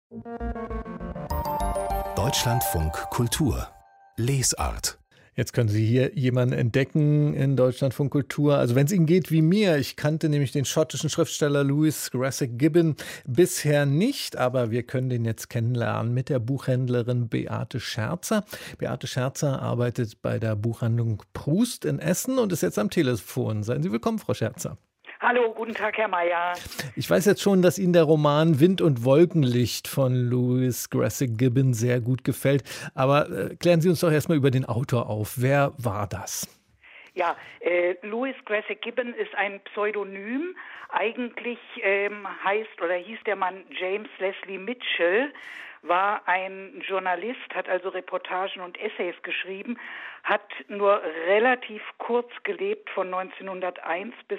Deutschlandfunk Kultur Lesart. Jetzt können Sie hier jemanden entdecken in Deutschlandfunk Kultur. Also wenn es Ihnen geht wie mir, ich kannte nämlich den schottischen Schriftsteller Lewis Grassic Gibbon bisher nicht, aber wir können den jetzt kennenlernen mit der Buchhändlerin Beate Scherzer. Beate Scherzer arbeitet bei der Buchhandlung Proust in Essen und ist jetzt am Telefon. Seien Sie willkommen, Frau Scherzer. Hallo, guten Tag, Herr Mayer. Ich weiß jetzt schon, dass Ihnen der Roman Wind und Wolkenlicht von Lewis Grassic Gibbon sehr gut gefällt. Aber klären Sie uns doch erstmal über den Autor auf. Wer war das? Ja, Lewis Grassic Gibbon ist ein Pseudonym. Eigentlich hieß der Mann James Leslie Mitchell, war ein Journalist, hat also Reportagen und Essays geschrieben, hat nur relativ kurz gelebt von 1901 bis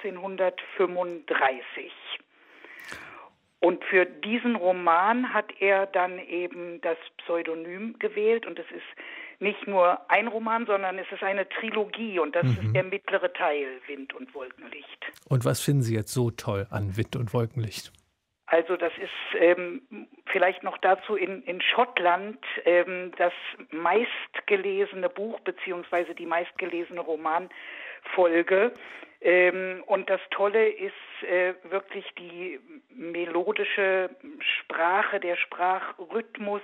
1935. Und für diesen Roman hat er dann eben das Pseudonym gewählt und es ist nicht nur ein Roman, sondern es ist eine Trilogie und das ist der mittlere Teil, Wind und Wolkenlicht. Und was finden Sie jetzt so toll an Wind und Wolkenlicht? Also das ist vielleicht noch dazu in Schottland das meistgelesene Buch beziehungsweise die meistgelesene Romanfolge. Und das Tolle ist wirklich die melodische Sprache, der Sprachrhythmus,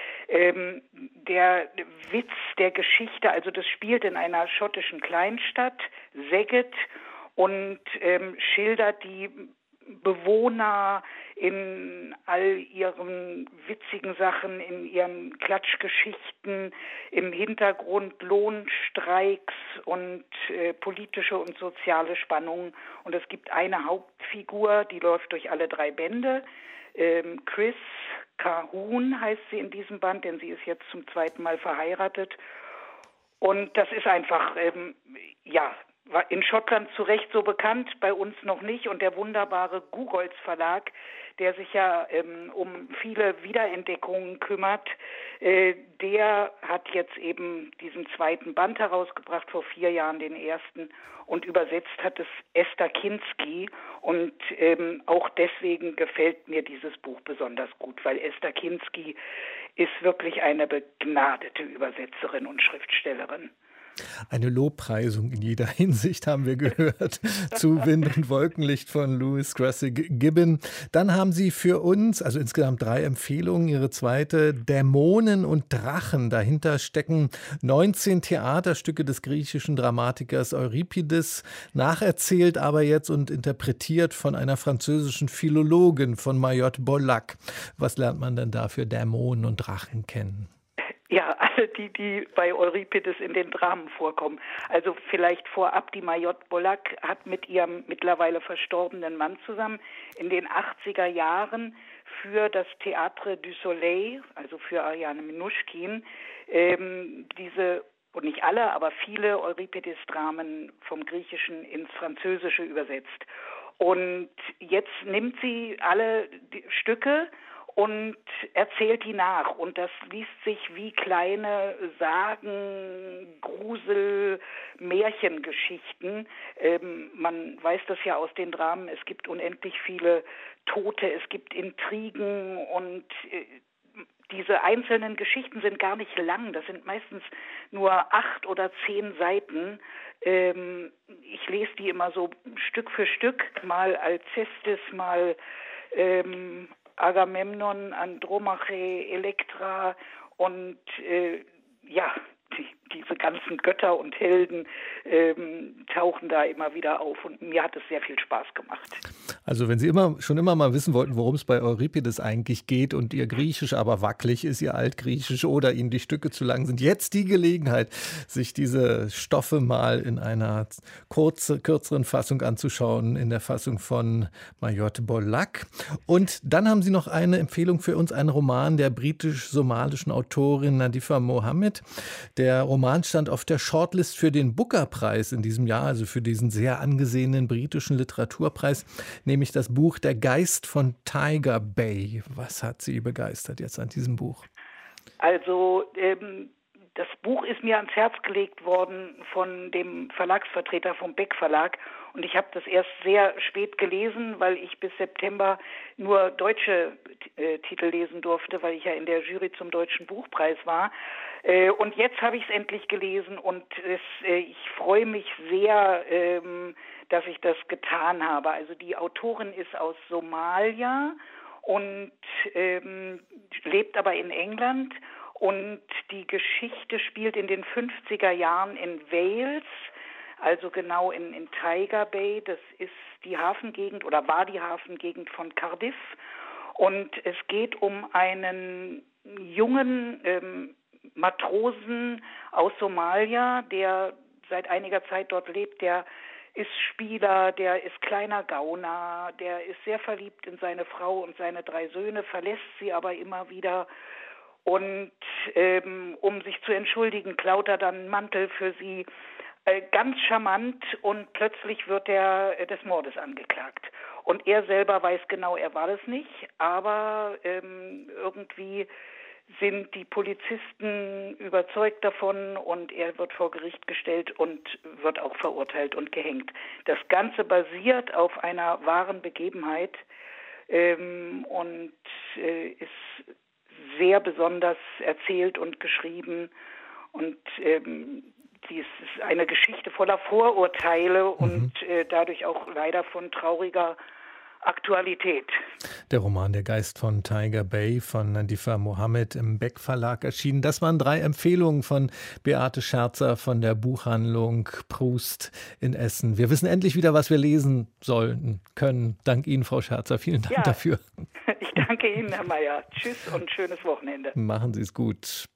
der Witz der Geschichte. Also das spielt in einer schottischen Kleinstadt, Szeged, und schildert die Bewohner in all ihren witzigen Sachen, in ihren Klatschgeschichten, im Hintergrund Lohnstreiks und politische und soziale Spannungen. Und es gibt eine Hauptfigur, die läuft durch alle 3 Bände. Chris Calhoun heißt sie in diesem Band, denn sie ist jetzt zum 2. Mal verheiratet. Und das ist einfach, war in Schottland zu Recht so bekannt, bei uns noch nicht. Und der wunderbare Gugolz Verlag, der sich ja um viele Wiederentdeckungen kümmert, der hat jetzt eben diesen 2. Band herausgebracht, vor 4 Jahren den ersten. Und übersetzt hat es Esther Kinski. Und auch deswegen gefällt mir dieses Buch besonders gut, weil Esther Kinski ist wirklich eine begnadete Übersetzerin und Schriftstellerin. Eine Lobpreisung in jeder Hinsicht haben wir gehört zu Wind und Wolkenlicht von Lewis Grassic Gibbon. Dann haben Sie für uns, also insgesamt 3 Empfehlungen, Ihre zweite, Dämonen und Drachen. Dahinter stecken 19 Theaterstücke des griechischen Dramatikers Euripides, nacherzählt aber jetzt und interpretiert von einer französischen Philologin, von Mariotte Bollac. Was lernt man denn da für Dämonen und Drachen kennen? Ja, alle die bei Euripides in den Dramen vorkommen. Also vielleicht vorab, die Mariotte Bollac hat mit ihrem mittlerweile verstorbenen Mann zusammen in den 80er Jahren für das Théâtre du Soleil, also für Ariane Minuschkin, und nicht alle, aber viele Euripides-Dramen vom Griechischen ins Französische übersetzt. Und jetzt nimmt sie alle die Stücke und erzählt die nach. Und das liest sich wie kleine Sagen, Grusel, Märchengeschichten. Man weiß das ja aus den Dramen, es gibt unendlich viele Tote, es gibt Intrigen und diese einzelnen Geschichten sind gar nicht lang. Das sind meistens nur 8 oder 10 Seiten. Ich lese die immer so Stück für Stück, mal Alcestis, mal Agamemnon, Andromache, Elektra und diese ganzen Götter und Helden tauchen da immer wieder auf und mir hat es sehr viel Spaß gemacht. Also wenn Sie schon immer mal wissen wollten, worum es bei Euripides eigentlich geht und Ihr Griechisch aber wackelig ist, Ihr Altgriechisch oder Ihnen die Stücke zu lang sind, jetzt die Gelegenheit, sich diese Stoffe mal in einer kürzeren Fassung anzuschauen, in der Fassung von Mariotte Bollac. Und dann haben Sie noch eine Empfehlung für uns, einen Roman der britisch-somalischen Autorin Nadifa Mohammed. Der Roman stand auf der Shortlist für den Booker-Preis in diesem Jahr, also für diesen sehr angesehenen britischen Literaturpreis, nämlich das Buch Der Geist von Tiger Bay. Was hat Sie begeistert jetzt an diesem Buch? Also das Buch ist mir ans Herz gelegt worden von dem Verlagsvertreter vom Beck Verlag und ich habe das erst sehr spät gelesen, weil ich bis September nur deutsche Titel lesen durfte, weil ich ja in der Jury zum Deutschen Buchpreis war. Und jetzt habe ich es endlich gelesen und ich freue mich sehr, dass ich das getan habe. Also die Autorin ist aus Somalia und lebt aber in England. Und die Geschichte spielt in den 50er Jahren in Wales, also genau in Tiger Bay. Das ist die Hafengegend oder war die Hafengegend von Cardiff. Und es geht um einen jungen Matrosen aus Somalia, der seit einiger Zeit dort lebt. Der ist Spieler, der ist kleiner Gauner, der ist sehr verliebt in seine Frau und seine 3 Söhne, verlässt sie aber immer wieder. Und um sich zu entschuldigen, klaut er dann einen Mantel für sie. Ganz charmant und plötzlich wird er des Mordes angeklagt. Und er selber weiß genau, er war das nicht, aber irgendwie sind die Polizisten überzeugt davon und er wird vor Gericht gestellt und wird auch verurteilt und gehängt. Das Ganze basiert auf einer wahren Begebenheit und ist sehr besonders erzählt und geschrieben und dies ist eine Geschichte voller Vorurteile und dadurch auch leider von trauriger Aktualität. Der Roman Der Geist von Tiger Bay von Nadifa Mohammed im Beck Verlag erschienen. Das waren 3 Empfehlungen von Beate Scherzer von der Buchhandlung Proust in Essen. Wir wissen endlich wieder, was wir lesen sollen, können. Dank Ihnen, Frau Scherzer. Vielen Dank dafür. Ich danke Ihnen, Herr Mayer. Tschüss und schönes Wochenende. Machen Sie es gut.